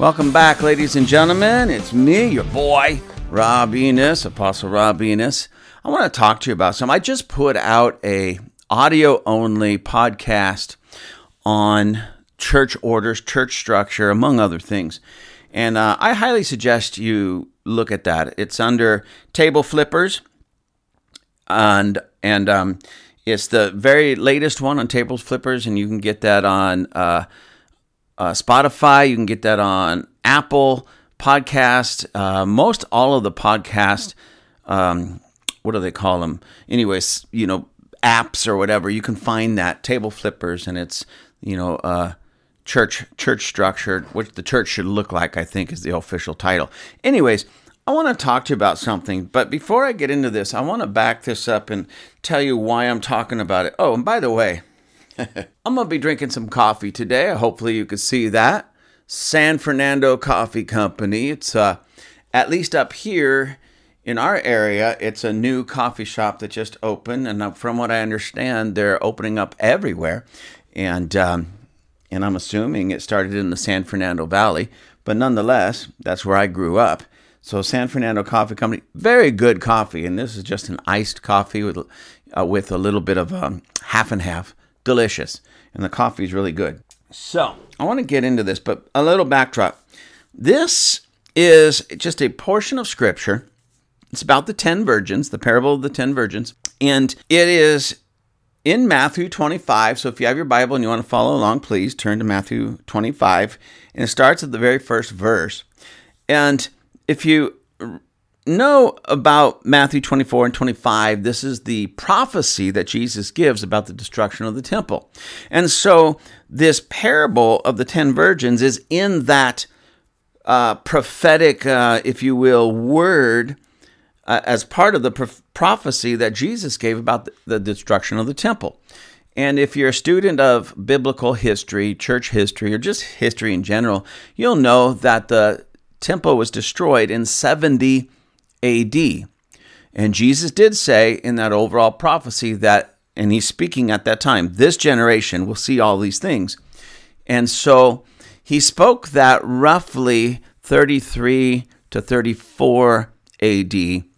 Welcome back, ladies and gentlemen. It's me, your boy, Rob Enos, Apostle Rob Enos. I want to talk to you about something. I just put out a audio-only podcast on church orders, church structure, among other things. And I highly suggest you look at that. It's under Table Flippers, and it's the very latest one on Table Flippers, and you can get that on Spotify. You can get that on Apple Podcast. Most all of the podcast, what do they call them? Anyways, apps or whatever. You can find that Table Flippers, and it's church structure, what the church should look like, I think is the official title. Anyways, I want to talk to you about something, but before I get into this, I want to back this up and tell you why I'm talking about it. Oh, and by the way, I'm going to be drinking some coffee today. Hopefully you can see that. San Fernando Coffee Company. It's at least up here in our area, it's a new coffee shop that just opened, and from what I understand, they're opening up everywhere. And I'm assuming it started in the San Fernando Valley, but nonetheless, that's where I grew up. So San Fernando Coffee Company, very good coffee, and this is just an iced coffee with a little bit of half and half. Delicious, and the coffee is really good. So I want to get into this, but a little backdrop. This is just a portion of Scripture. It's about the 10 virgins, the parable of the 10 virgins, and it is in Matthew 25. So if you have your Bible and you want to follow along, please turn to Matthew 25, and it starts at the very first verse. And if you know about Matthew 24 and 25, this is the prophecy that Jesus gives about the destruction of the temple. And so this parable of the 10 virgins is in that prophetic, if you will, word as part of the prophecy that Jesus gave about the destruction of the temple. And if you're a student of biblical history, church history, or just history in general, you'll know that the temple was destroyed in 70 AD. And Jesus did say in that overall prophecy that, and he's speaking at that time, this generation will see all these things. And so he spoke that roughly 33 to 34 AD,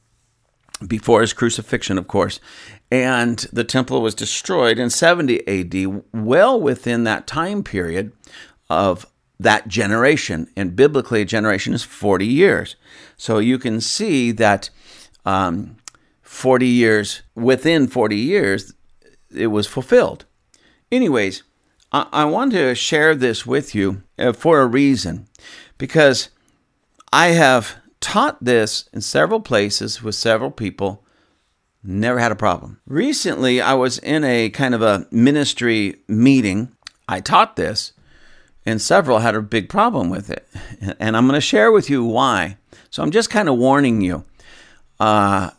before his crucifixion, of course. And the temple was destroyed in 70 AD, well within that time period of that generation. And biblically, a generation is 40 years. So you can see that 40 years, within 40 years, it was fulfilled. Anyways, I want to share this with you for a reason, because I have taught this in several places with several people, never had a problem. Recently, I was in a kind of a ministry meeting. I taught this, and several had a big problem with it. And I'm going to share with you why. So I'm just kind of warning you, about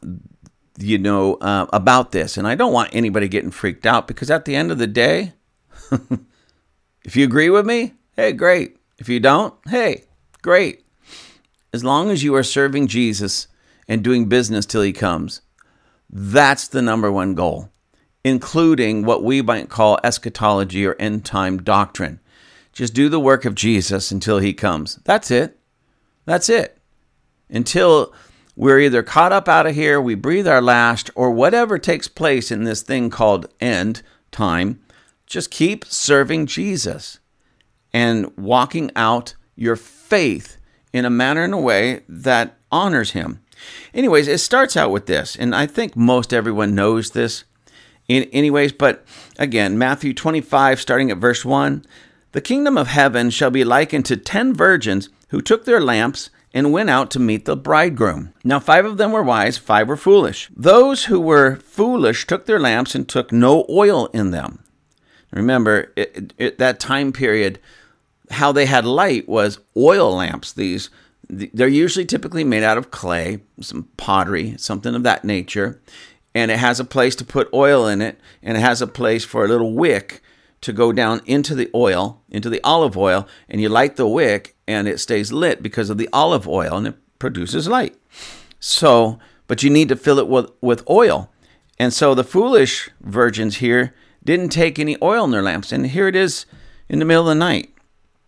this. And I don't want anybody getting freaked out, because at the end of the day, if you agree with me, hey, great. If you don't, hey, great. As long as you are serving Jesus and doing business till he comes, that's the number one goal, including what we might call eschatology or end-time doctrine. Just do the work of Jesus until he comes. That's it. That's it. Until we're either caught up out of here, we breathe our last, or whatever takes place in this thing called end time, just keep serving Jesus and walking out your faith in a manner and a way that honors him. Anyways, it starts out with this, and I think most everyone knows this. Anyways, but again, Matthew 25, starting at verse 1, "The kingdom of heaven shall be likened to 10 virgins who took their lamps and went out to meet the bridegroom. Now 5 of them were wise, 5 were foolish. Those who were foolish took their lamps and took no oil in them." Remember, that time period, how they had light was oil lamps. They're usually typically made out of clay, some pottery, something of that nature. And it has a place to put oil in it, and it has a place for a little wick to go down into the oil, into the olive oil, and you light the wick, and it stays lit because of the olive oil, and it produces light. So, but you need to fill it with oil. And so the foolish virgins here didn't take any oil in their lamps. And here it is in the middle of the night.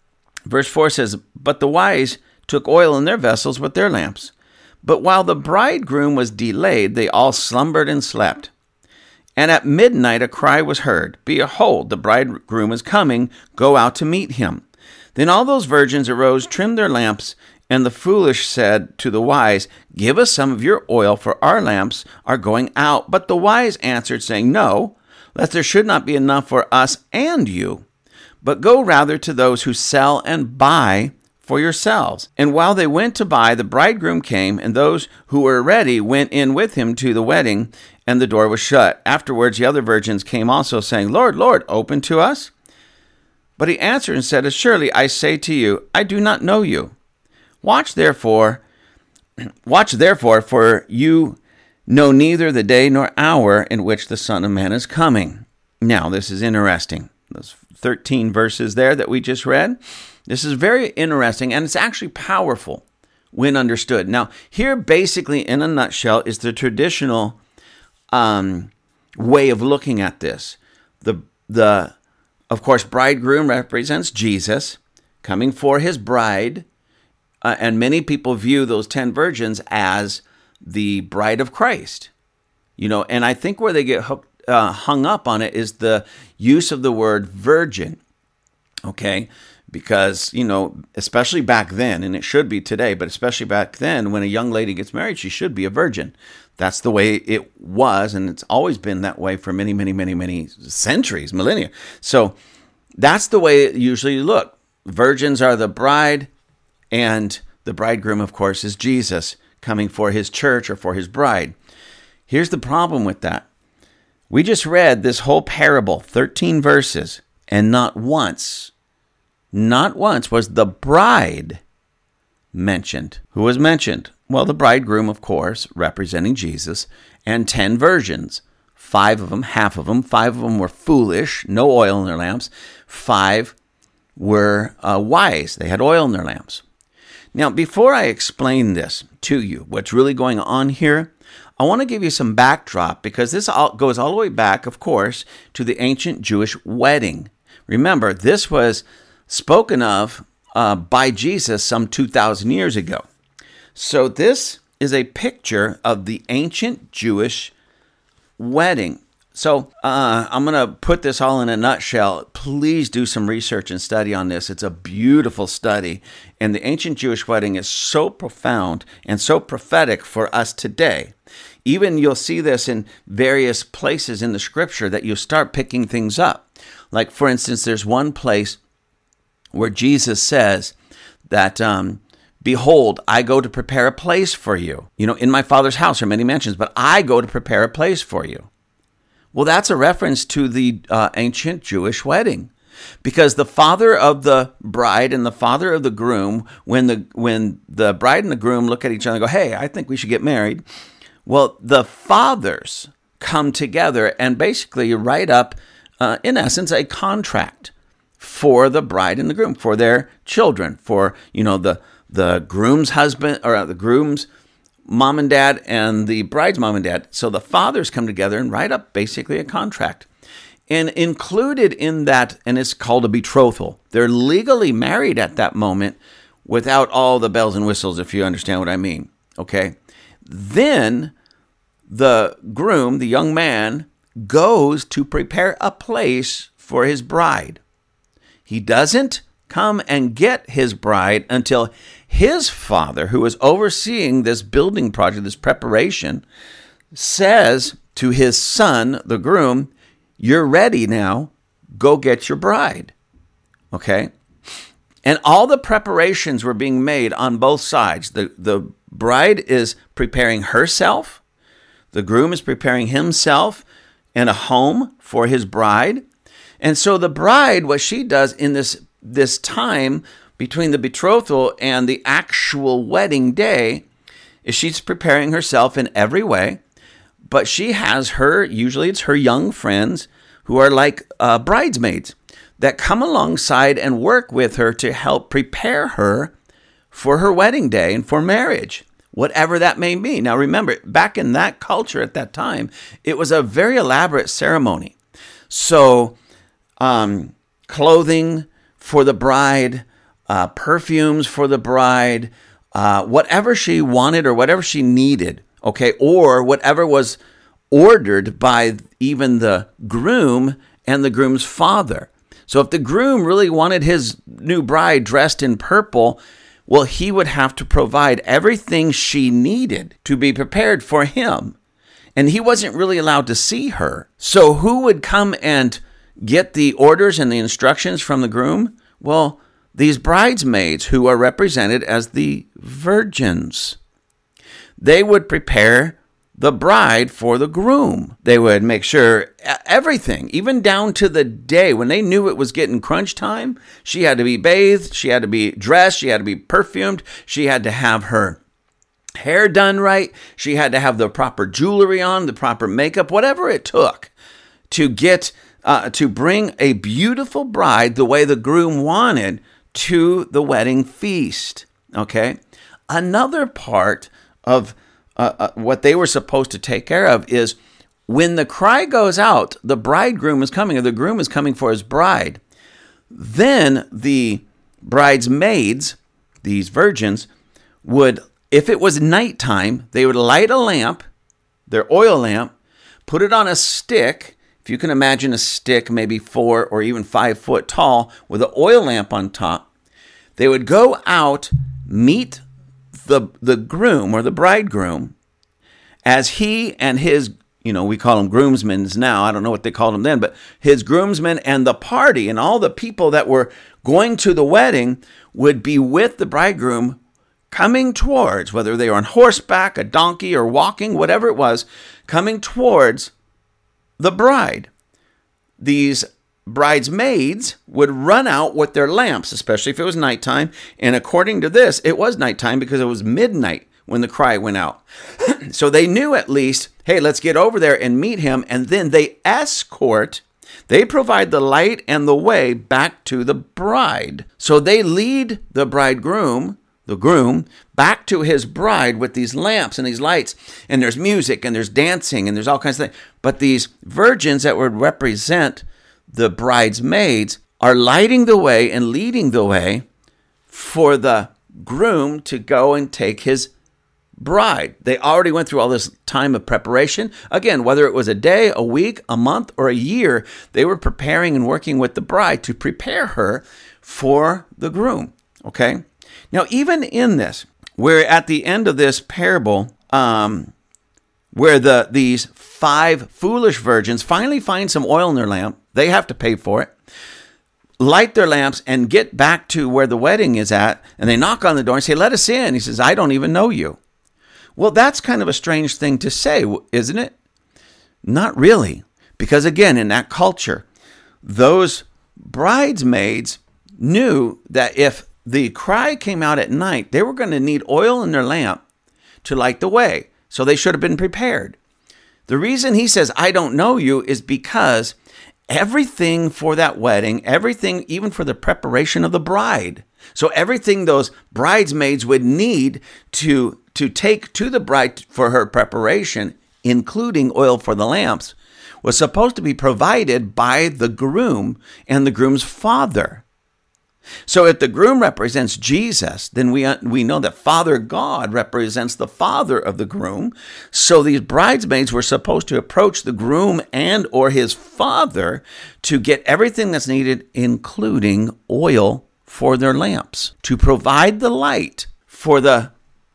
Verse 4 says, "But the wise took oil in their vessels with their lamps. But while the bridegroom was delayed, they all slumbered and slept. And at midnight a cry was heard, 'Behold, the bridegroom is coming, go out to meet him.' Then all those virgins arose, trimmed their lamps, and the foolish said to the wise, 'Give us some of your oil, for our lamps are going out.' But the wise answered, saying, 'No, lest there should not be enough for us and you. But go rather to those who sell and buy for yourselves.' And while they went to buy, the bridegroom came, and those who were ready went in with him to the wedding, and the door was shut. Afterwards the other virgins came also, saying, 'Lord, Lord, open to us.' But he answered and said, 'Surely I say to you, I do not know you. Watch therefore, for you know neither the day nor hour in which the Son of Man is coming.'" Now, this is interesting. Those 13 verses there that we just read. This is very interesting, and it's actually powerful when understood. Now, here basically in a nutshell is the traditional way of looking at this. Of course, bridegroom represents Jesus coming for his bride, and many people view those 10 virgins as the bride of Christ. And I think where they get hung up on it is the use of the word virgin, okay? Because, especially back then, and it should be today, but especially back then, when a young lady gets married, she should be a virgin. That's the way it was, and it's always been that way for many, many, many, many centuries, millennia. So that's the way it usually look. Virgins are the bride, and the bridegroom, of course, is Jesus coming for his church or for his bride. Here's the problem with that. We just read this whole parable, 13 verses, and not once was the bride mentioned. Who was mentioned? Well, the bridegroom, of course, representing Jesus, and 10 virgins. 5 of them, half of them, 5 of them were foolish, no oil in their lamps. 5 were wise. They had oil in their lamps. Now, before I explain this to you, what's really going on here, I want to give you some backdrop, because this goes all the way back, of course, to the ancient Jewish wedding. Remember, this was spoken of by Jesus some 2,000 years ago. So this is a picture of the ancient Jewish wedding. So I'm going to put this all in a nutshell. Please do some research and study on this. It's a beautiful study. And the ancient Jewish wedding is so profound and so prophetic for us today. Even you'll see this in various places in the scripture that you start picking things up. Like, for instance, there's one place where Jesus says that, "Behold, I go to prepare a place for you. In my Father's house are many mansions, but I go to prepare a place for you." Well, that's a reference to the ancient Jewish wedding, because the father of the bride and the father of the groom, when the bride and the groom look at each other and go, "Hey, I think we should get married," well, the fathers come together and basically write up, in essence, a contract for the bride and the groom, for their children, for the groom's husband, or the groom's mom and dad, and the bride's mom and dad. So the fathers come together and write up basically a contract. And included in that, and it's called a betrothal. They're legally married at that moment without all the bells and whistles, if you understand what I mean. Okay? Then the groom, the young man, goes to prepare a place for his bride. He doesn't come and get his bride until his father, who is overseeing this building project, this preparation, says to his son, the groom, "You're ready now. Go get your bride." Okay? And all the preparations were being made on both sides. The bride is preparing herself. The groom is preparing himself and a home for his bride. And so the bride, what she does in this time between the betrothal and the actual wedding day, is she's preparing herself in every way. But she has usually it's her young friends who are like bridesmaids that come alongside and work with her to help prepare her for her wedding day and for marriage, whatever that may be. Now remember, back in that culture at that time, it was a very elaborate ceremony. So clothing for the bride, perfumes for the bride, whatever she wanted or whatever she needed, okay, or whatever was ordered by even the groom and the groom's father. So if the groom really wanted his new bride dressed in purple, well, he would have to provide everything she needed to be prepared for him. And he wasn't really allowed to see her. So who would come and get the orders and the instructions from the groom? Well, these bridesmaids, who are represented as the virgins. They would prepare the bride for the groom. They would make sure everything, even down to the day when they knew it was getting crunch time, she had to be bathed, she had to be dressed, she had to be perfumed, she had to have her hair done right, she had to have the proper jewelry on, the proper makeup, whatever it took to get to bring a beautiful bride the way the groom wanted to the wedding feast. Okay, another part of what they were supposed to take care of is when the cry goes out, the bridegroom is coming, or the groom is coming for his bride. Then the bridesmaids, these virgins, would, if it was nighttime, they would light a lamp, their oil lamp, put it on a stick. If you can imagine a stick, maybe 4 or even 5 foot tall, with an oil lamp on top, they would go out, meet the groom or the bridegroom as he and his, we call them groomsmen now. I don't know what they called them then, but his groomsmen and the party and all the people that were going to the wedding would be with the bridegroom coming towards, whether they were on horseback, a donkey, or walking, whatever it was, coming towards the bride. These bridesmaids would run out with their lamps, especially if it was nighttime. And according to this, it was nighttime because it was midnight when the cry went out. So they knew at least, hey, let's get over there and meet him. And then they provide the light and the way back to the bride. So they lead the bridegroom, the groom, back to his bride with these lamps and these lights, and there's music and there's dancing and there's all kinds of things. But these virgins that would represent the bridesmaids are lighting the way and leading the way for the groom to go and take his bride. They already went through all this time of preparation. Again, whether it was a day, a week, a month, or a year, they were preparing and working with the bride to prepare her for the groom. Okay? Now, even in this, we're at the end of this parable, where these 5 foolish virgins finally find some oil in their lamp. They have to pay for it, light their lamps, and get back to where the wedding is at. And they knock on the door and say, "Let us in." He says, "I don't even know you." Well, that's kind of a strange thing to say, isn't it? Not really. Because again, in that culture, those bridesmaids knew that if the cry came out at night, they were going to need oil in their lamp to light the way. So they should have been prepared. The reason he says, "I don't know you," is because everything for that wedding, everything even for the preparation of the bride, so everything those bridesmaids would need to take to the bride for her preparation, including oil for the lamps, was supposed to be provided by the groom and the groom's father. So if the groom represents Jesus, then we know that Father God represents the father of the groom. So these bridesmaids were supposed to approach the groom and or his father to get everything that's needed, including oil for their lamps, to provide the light for the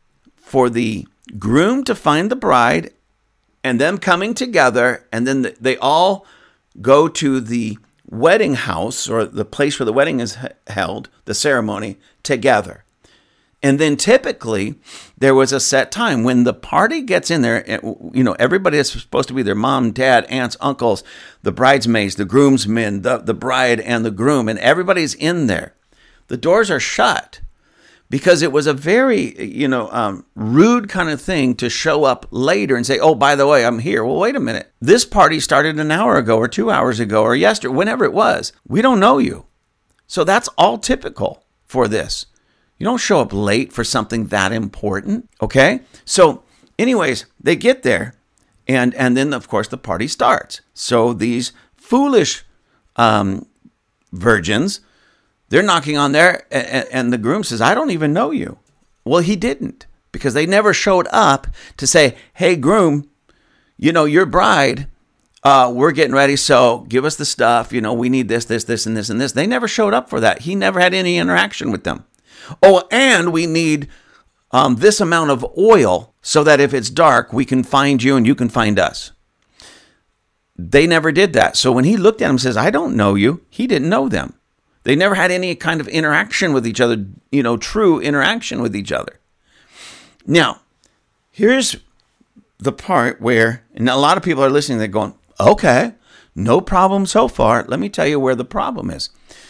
groom to find the bride and them coming together, and then they all go to the wedding house or the place where the wedding is held, the ceremony, together. And then typically there was a set time when the party gets in there. Everybody is supposed to be their mom, dad, aunts, uncles, the bridesmaids, the groomsmen, the bride and the groom, and everybody's in there. The doors are shut because it was a very, rude kind of thing to show up later and say, "Oh, by the way, I'm here." Well, wait a minute. This party started an hour ago or 2 hours ago or yesterday, whenever it was. We don't know you. So that's all typical for this. You don't show up late for something that important, okay? So anyways, they get there, and then, of course, the party starts. So these foolish virgins They're knocking on there, and the groom says, I don't even know you. Well, he didn't, because they never showed up to say, hey, groom, your bride, we're getting ready, so give us the stuff. We need this, and this, and this. They never showed up for that. He never had any interaction with them. Oh, and we need this amount of oil so that if it's dark, we can find you and you can find us. They never did that. So when he looked at him and says, I don't know you, he didn't know them. They never had any kind of interaction with each other, true interaction with each other. Now, here's the part where, and a lot of people are listening, they're going, okay, no problem so far. Let me tell you where the problem is.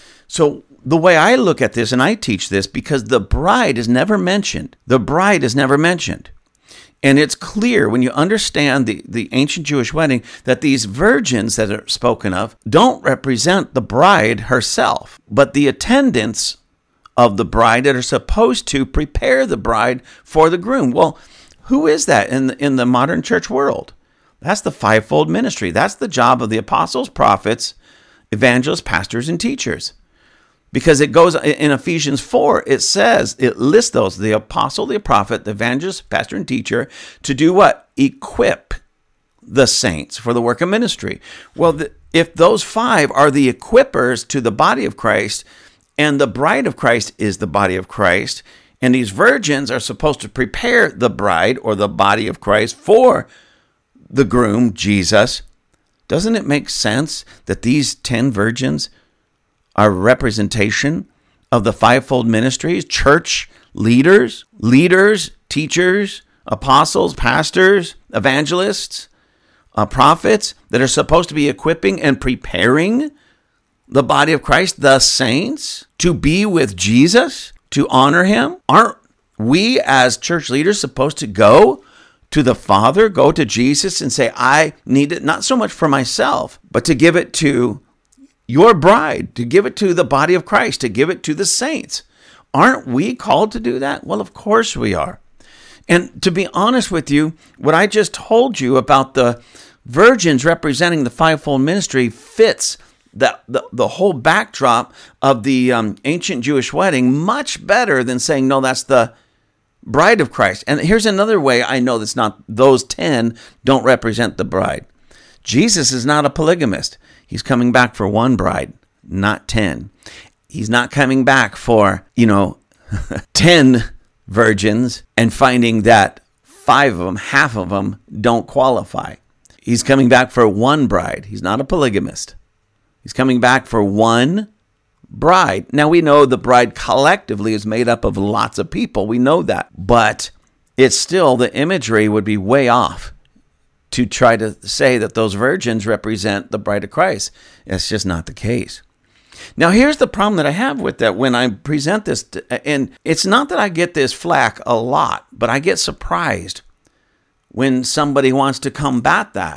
So the way I look at this, and I teach this, because the bride is never mentioned. The bride is never mentioned. And it's clear when you understand the ancient Jewish wedding that these virgins that are spoken of don't represent the bride herself, but the attendants of the bride that are supposed to prepare the bride for the groom. Well, who is that in the modern church world? That's the fivefold ministry. That's the job of the apostles, prophets, evangelists, pastors, and teachers. Because it goes in Ephesians 4, it lists those, the apostle, the prophet, the evangelist, pastor, and teacher, to do what? Equip the saints for the work of ministry. Well, if those five are the equippers to the body of Christ, and the bride of Christ is the body of Christ, and these virgins are supposed to prepare the bride or the body of Christ for the groom, Jesus, doesn't it make sense that these 10 virgins are representation of the fivefold ministries, church leaders, teachers, apostles, pastors, evangelists, prophets that are supposed to be equipping and preparing the body of Christ, the saints, to be with Jesus, to honor him? Aren't we as church leaders supposed to go to the Father, go to Jesus and say, I need it not so much for myself, but to give it to your bride, to give it to the body of Christ, to give it to the saints? Aren't we called to do that? Well, of course we are. And to be honest with you, what I just told you about the virgins representing the fivefold ministry fits the whole backdrop of the ancient Jewish wedding much better than saying, no, that's the bride of Christ. And here's another way I know that's not, those 10 don't represent the bride. Jesus is not a polygamist. He's coming back for one bride, not 10. He's not coming back for, 10 virgins and finding that 5 of them, half of them, don't qualify. He's coming back for one bride. He's not a polygamist. He's coming back for one bride. Now, we know the bride collectively is made up of lots of people. We know that. But it's still, the imagery would be way off to try to say that those virgins represent the bride of Christ. It's just not the case. Now, here's the problem that I have with that when I present this, and it's not that I get this flack a lot, but I get surprised when somebody wants to combat that,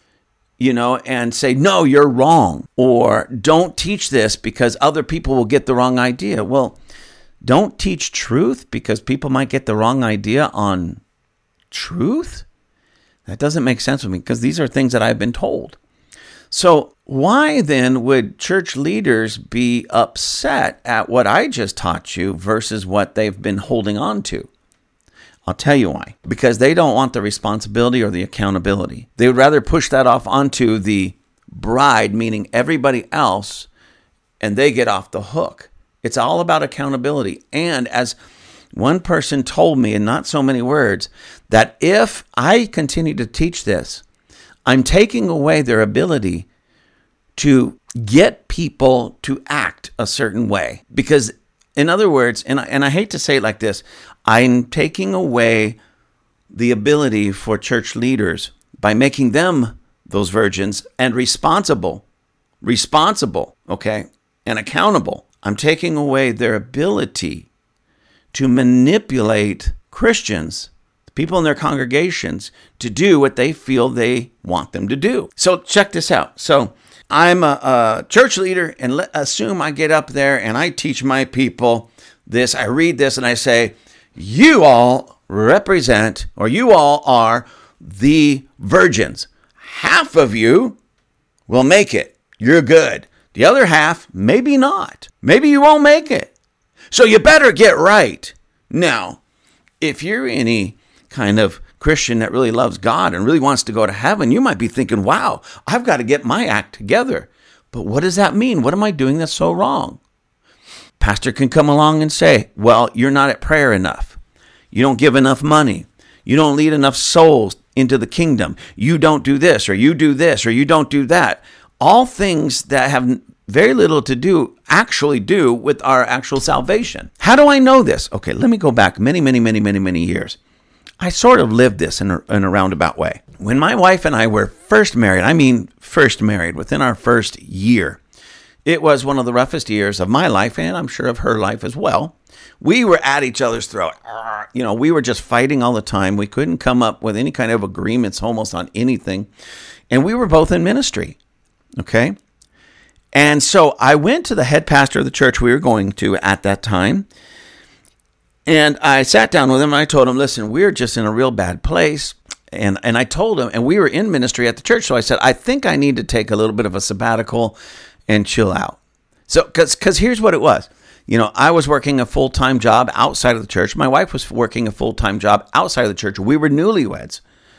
and say, no, you're wrong, or don't teach this because other people will get the wrong idea. Well, don't teach truth because people might get the wrong idea on truth? That doesn't make sense with me because these are things that I've been told. So why then would church leaders be upset at what I just taught you versus what they've been holding on to? I'll tell you why. Because they don't want the responsibility or the accountability. They would rather push that off onto the bride, meaning everybody else, and they get off the hook. It's all about accountability. And as one person told me in not so many words, that if I continue to teach this, I'm taking away their ability to get people to act a certain way. Because, in other words, and I hate to say it like this, I'm taking away the ability for church leaders by making them those virgins and responsible, okay, and accountable. I'm taking away their ability to manipulate Christians, people in their congregations, to do what they feel they want them to do. So check this out. So I'm a church leader, and assume I get up there and I teach my people this. I read this and I say, you all represent, or you all are the virgins. Half of you will make it. You're good. The other half, maybe not. Maybe you won't make it. So you better get right. Now, if you're any kind of Christian that really loves God and really wants to go to heaven, you might be thinking, wow, I've got to get my act together. But what does that mean? What am I doing that's so wrong? Pastor can come along and say, well, you're not at prayer enough. You don't give enough money. You don't lead enough souls into the kingdom. You don't do this, or you do this, or you don't do that. All things that have very little to do, actually do with our actual salvation. How do I know this? Okay, let me go back many years. I sort of lived this in a roundabout way. When my wife and I were first married, within our first year, it was one of the roughest years of my life, and I'm sure of her life as well. We were at each other's throat. We were just fighting all the time. We couldn't come up with any kind of agreements almost on anything. And we were both in ministry, okay? And so I went to the head pastor of the church we were going to at that time, and I sat down with him, and I told him, listen, we're just in a real bad place. And I told him, and we were in ministry at the church, so I said, I think I need to take a little bit of a sabbatical and chill out. So, because here's what it was. I was working a full-time job outside of the church. My wife was working a full-time job outside of the church. We were newlyweds.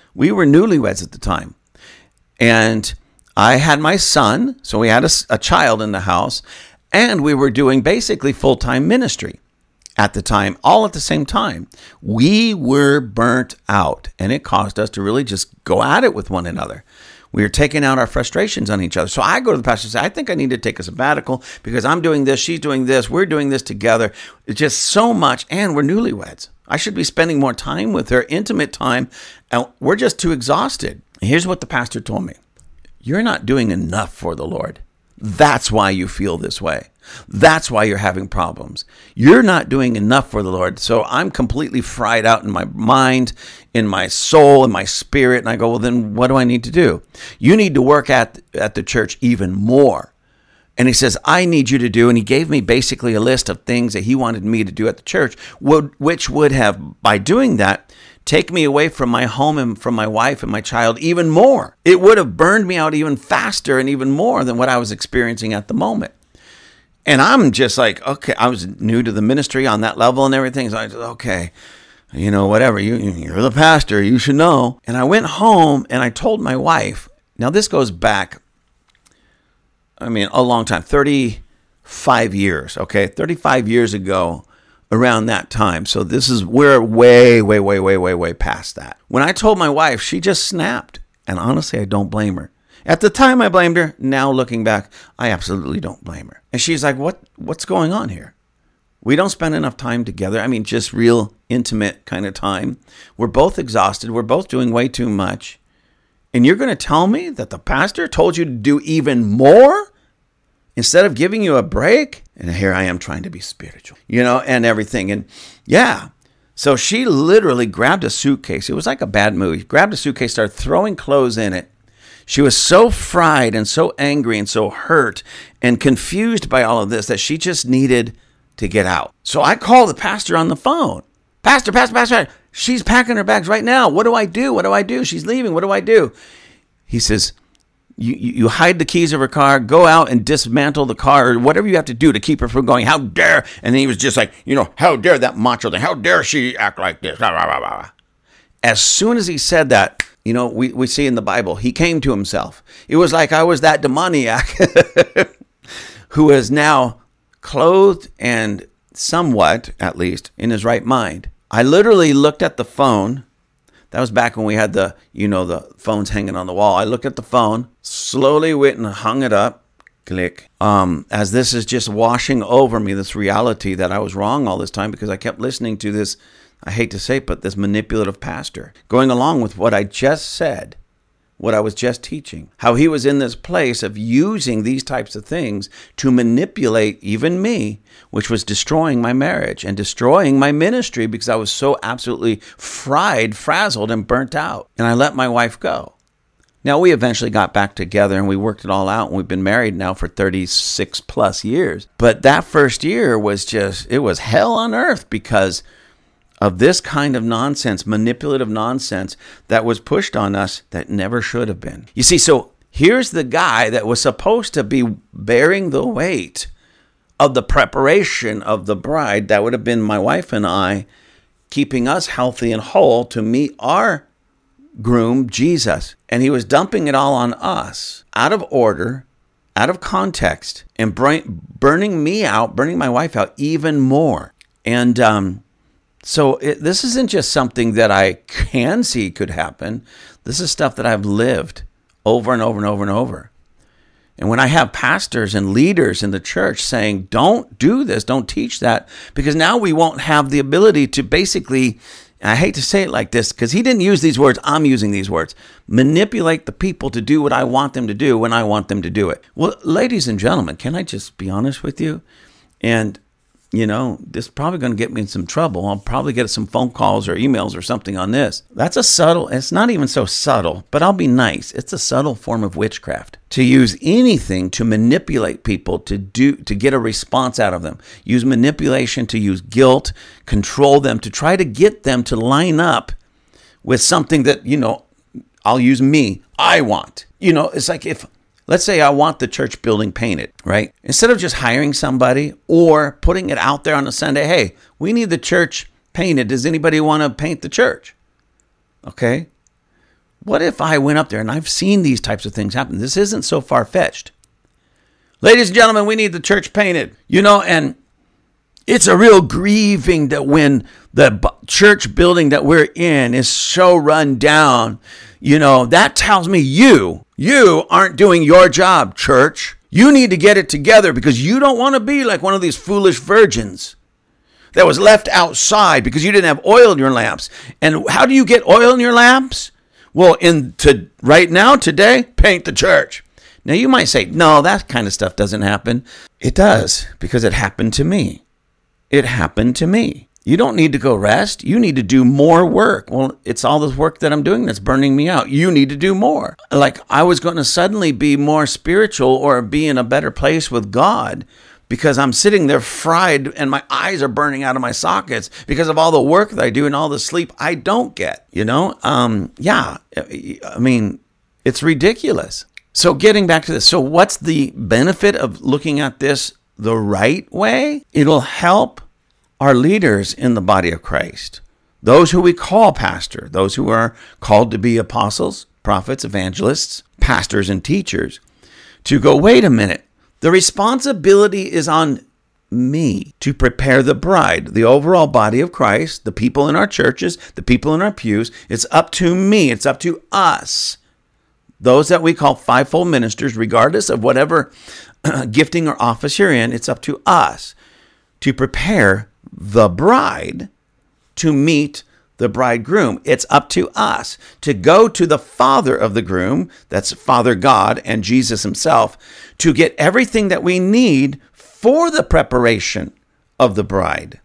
At the time. And I had my son, so we had a child in the house, and we were doing basically full-time ministry at the time, all at the same time. We were burnt out, and it caused us to really just go at it with one another. We were taking out our frustrations on each other. So I go to the pastor and say, I think I need to take a sabbatical because I'm doing this, she's doing this, we're doing this together. It's just so much, and we're newlyweds. I should be spending more time with her, intimate time, and we're just too exhausted. And here's what the pastor told me. You're not doing enough for the Lord. That's why you feel this way. That's why you're having problems. You're not doing enough for the Lord. So I'm completely fried out in my mind, in my soul, in my spirit. And I go, well, then what do I need to do? You need to work at the church even more. And he says, I need you to do, and he gave me basically a list of things that he wanted me to do at the church, which would have, by doing that, take me away from my home and from my wife and my child even more. It would have burned me out even faster and even more than what I was experiencing at the moment. And I'm just like, okay, I was new to the ministry on that level and everything. So I said, okay, whatever, you're the pastor, you should know. And I went home and I told my wife, now this goes back, a long time, 35 years, okay? 35 years ago, around that time. So we're way past that. When I told my wife, she just snapped. And honestly, I don't blame her. At the time, I blamed her. Now, looking back, I absolutely don't blame her. And she's like, what's going on here? We don't spend enough time together. Just real intimate kind of time. We're both exhausted. We're both doing way too much. And you're going to tell me that the pastor told you to do even more instead of giving you a break? And here I am trying to be spiritual, and everything. And yeah. So she literally grabbed a suitcase. It was like a bad movie. Grabbed a suitcase, started throwing clothes in it. She was so fried and so angry and so hurt and confused by all of this that she just needed to get out. So I called the pastor on the phone. Pastor, she's packing her bags right now. What do I do? She's leaving. What do I do? He says, you hide the keys of her car, go out and dismantle the car, or whatever you have to do to keep her from going, how dare. And then he was just like, how dare that macho thing. How dare she act like this? As soon as he said that, we see in the Bible, he came to himself. It was like I was that demoniac who is now clothed and somewhat, at least, in his right mind. I literally looked at the phone. That was back when we had the phones hanging on the wall. I looked at the phone, slowly went and hung it up. Click. As this is just washing over me, this reality that I was wrong all this time because I kept listening to this, I hate to say it, but this manipulative pastor going along with what I just said, what I was just teaching, how he was in this place of using these types of things to manipulate even me, which was destroying my marriage and destroying my ministry because I was so absolutely fried, frazzled, and burnt out. And I let my wife go. Now, we eventually got back together and we worked it all out, and we've been married now for 36 plus years. But that first year was it was hell on earth because of this kind of nonsense, manipulative nonsense that was pushed on us that never should have been. You see, so Here's the guy that was supposed to be bearing the weight of the preparation of the bride. That would have been my wife and I, keeping us healthy and whole to meet our groom, Jesus. And he was dumping it all on us, out of order, out of context, and burning me out, burning my wife out even more. And this isn't just something that I can see could happen. This is stuff that I've lived over and over and over and over. And when I have pastors and leaders in the church saying, don't do this, don't teach that, because now we won't have the ability to basically, and I hate to say it like this, because he didn't use these words, I'm using these words, manipulate the people to do what I want them to do when I want them to do it. Well, ladies and gentlemen, can I just be honest with you? And this is probably going to get me in some trouble. I'll probably get some phone calls or emails or something on this. It's not even so subtle, but I'll be nice. It's a subtle form of witchcraft. To use anything to manipulate people to get a response out of them. Use manipulation to use guilt, control them, to try to get them to line up with something that, I'll use me, I want. It's like let's say I want the church building painted, right? Instead of just hiring somebody or putting it out there on a Sunday, hey, we need the church painted. Does anybody want to paint the church? Okay. What if I went up there, and I've seen these types of things happen. This isn't so far-fetched. Ladies and gentlemen, we need the church painted. And it's a real grieving that when the church building that we're in is so run down, that tells me you aren't doing your job, church. You need to get it together because you don't want to be like one of these foolish virgins that was left outside because you didn't have oil in your lamps. And how do you get oil in your lamps? Well, right now, today, paint the church. Now, you might say, no, that kind of stuff doesn't happen. It does, because it happened to me. It happened to me. You don't need to go rest. You need to do more work. Well, it's all this work that I'm doing that's burning me out. You need to do more. Like I was going to suddenly be more spiritual or be in a better place with God because I'm sitting there fried and my eyes are burning out of my sockets because of all the work that I do and all the sleep I don't get. It's ridiculous. So getting back to this. So what's the benefit of looking at this the right way? It'll help our leaders in the body of Christ, those who we call pastor, those who are called to be apostles, prophets, evangelists, pastors, and teachers, to go, wait a minute, the responsibility is on me to prepare the bride, the overall body of Christ, the people in our churches, the people in our pews. It's up to me. It's up to us. Those that we call fivefold ministers, regardless of whatever gifting or office you're in, it's up to us to prepare the bride to meet the bridegroom. It's up to us to go to the father of the groom, that's Father God and Jesus himself, to get everything that we need for the preparation of the bride.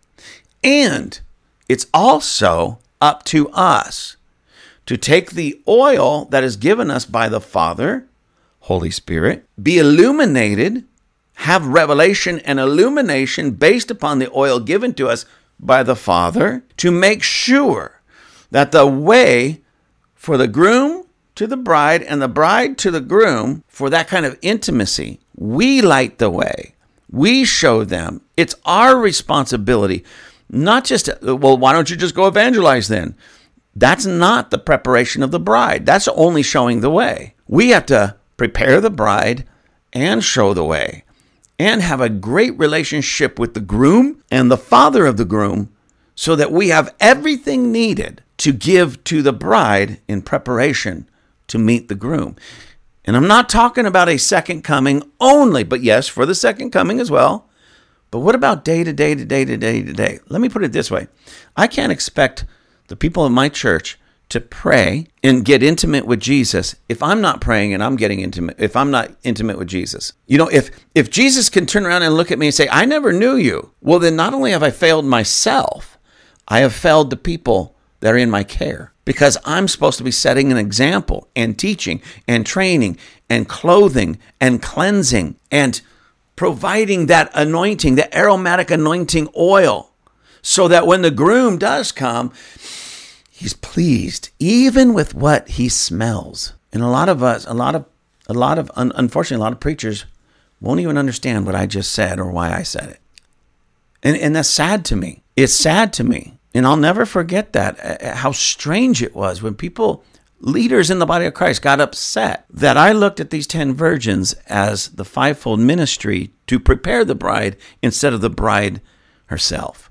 And it's also up to us to take the oil that is given us by the Father, Holy Spirit, be illuminated, have revelation and illumination based upon the oil given to us by the Father to make sure that the way for the groom to the bride and the bride to the groom, for that kind of intimacy, we light the way. We show them. It's our responsibility, not just, well, why don't you just go evangelize then? That's not the preparation of the bride. That's only showing the way. We have to prepare the bride and show the way, and have a great relationship with the groom and the father of the groom so that we have everything needed to give to the bride in preparation to meet the groom. And I'm not talking about a second coming only, but yes, for the second coming as well. But what about day to day to day to day to day? Let me put it this way. I can't expect the people in my church to pray and get intimate with Jesus if I'm not praying and I'm getting intimate, if I'm not intimate with Jesus. If Jesus can turn around and look at me and say, I never knew you, well, then not only have I failed myself, I have failed the people that are in my care, because I'm supposed to be setting an example and teaching and training and clothing and cleansing and providing that anointing, the aromatic anointing oil, so that when the groom does come, he's pleased, even with what he smells. And a lot of unfortunately, a lot of preachers won't even understand what I just said or why I said it. And that's sad to me. It's sad to me. And I'll never forget that, how strange it was when leaders in the body of Christ got upset that I looked at these 10 virgins as the fivefold ministry to prepare the bride instead of the bride herself.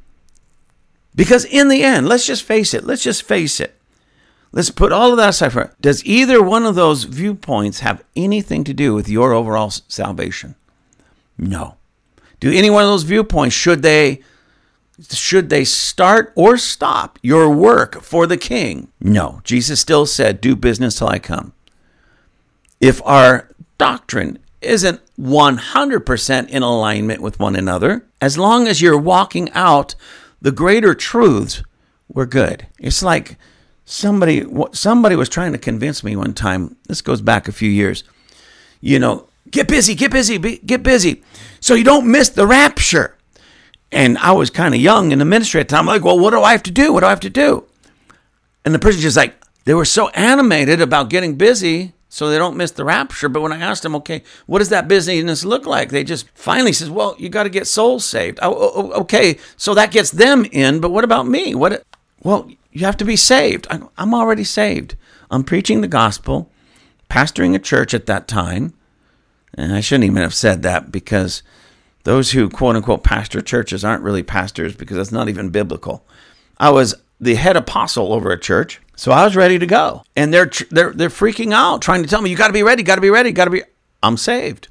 Because in the end, let's just face it. Let's put all of that aside. Does either one of those viewpoints have anything to do with your overall salvation? No. Do any one of those viewpoints, should they start or stop your work for the King? No. Jesus still said, do business till I come. If our doctrine isn't 100% in alignment with one another, as long as you're walking out the greater truths, we're good. It's like somebody was trying to convince me one time. This goes back a few years. Get busy, so you don't miss the rapture. And I was kind of young in the ministry at the time. I'm like, well, what do I have to do? And the person just like, they were so animated about getting busy so they don't miss the rapture. But when I asked them, okay, what does that busyness look like? They just finally says, well, you got to get souls saved. Okay, so that gets them in, but what about me? Well, you have to be saved. I'm already saved. I'm preaching the gospel, pastoring a church at that time. And I shouldn't even have said that, because those who quote unquote pastor churches aren't really pastors, because that's not even biblical. I was the head apostle over a church, so I was ready to go. And they're freaking out, trying to tell me, you got to be ready. I'm saved.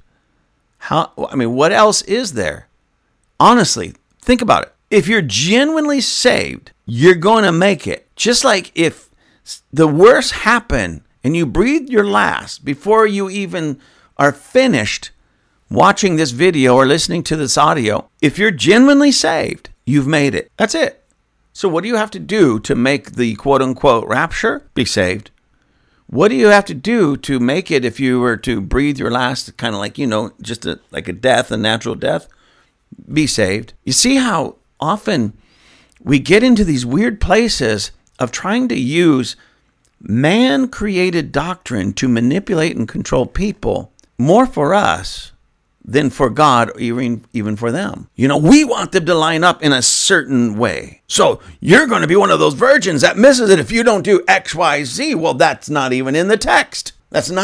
What else is there? Honestly, think about it. If you're genuinely saved, you're going to make it. Just like if the worst happened and you breathed your last before you even are finished watching this video or listening to this audio, if you're genuinely saved, you've made it. That's it. So what do you have to do to make the quote-unquote rapture? Be saved. What do you have to do to make it if you were to breathe your last, kind of like, just like a death, a natural death? Be saved. You see how often we get into these weird places of trying to use man-created doctrine to manipulate and control people, more for us than for God, or even for them. We want them to line up in a certain way. So you're going to be one of those virgins that misses it if you don't do X, Y, Z. Well, that's not even in the text.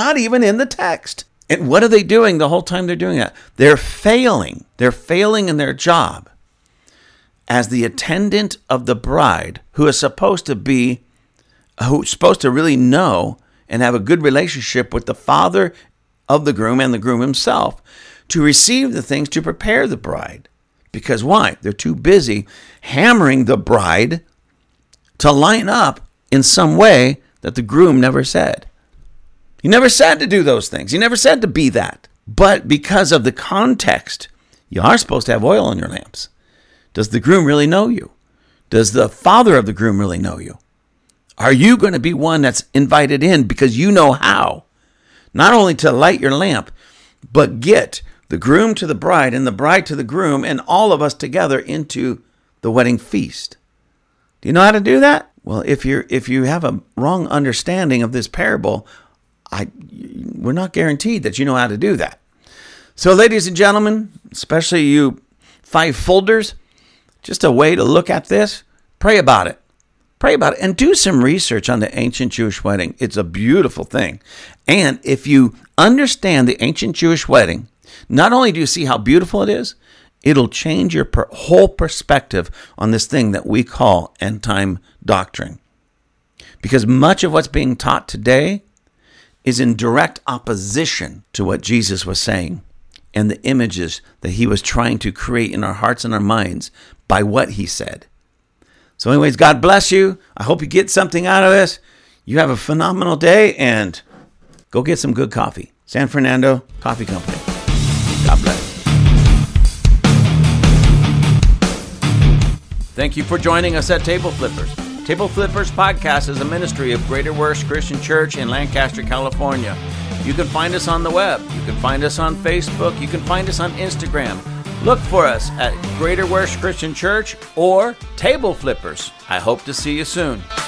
And what are they doing the whole time they're doing that? They're failing. They're failing in their job as the attendant of the bride, who's supposed to really know and have a good relationship with the father of the groom and the groom himself, to receive the things to prepare the bride. Because why? They're too busy hammering the bride to line up in some way that the groom never said. He never said to do those things. He never said to be that. But because of the context, you are supposed to have oil on your lamps. Does the groom really know you? Does the father of the groom really know you? Are you going to be one that's invited in because you know how? Not only to light your lamp, but get the groom to the bride and the bride to the groom and all of us together into the wedding feast. Do you know how to do that? Well, if you have a wrong understanding of this parable, we're not guaranteed that you know how to do that. So, ladies and gentlemen, especially you five-folders, just a way to look at this, pray about it. Pray about it and do some research on the ancient Jewish wedding. It's a beautiful thing. And if you understand the ancient Jewish wedding, not only do you see how beautiful it is, it'll change your whole perspective on this thing that we call end-time doctrine. Because much of what's being taught today is in direct opposition to what Jesus was saying and the images that he was trying to create in our hearts and our minds by what he said. So anyways, God bless you. I hope you get something out of this. You have a phenomenal day, and go get some good coffee. San Fernando Coffee Company. God bless. Thank you for joining us at Table Flippers. Table Flippers Podcast is a ministry of Greater Works Christian Church in Lancaster, California. You can find us on the web. You can find us on Facebook. You can find us on Instagram. Look for us at Greater Works Christian Church or Table Flippers. I hope to see you soon.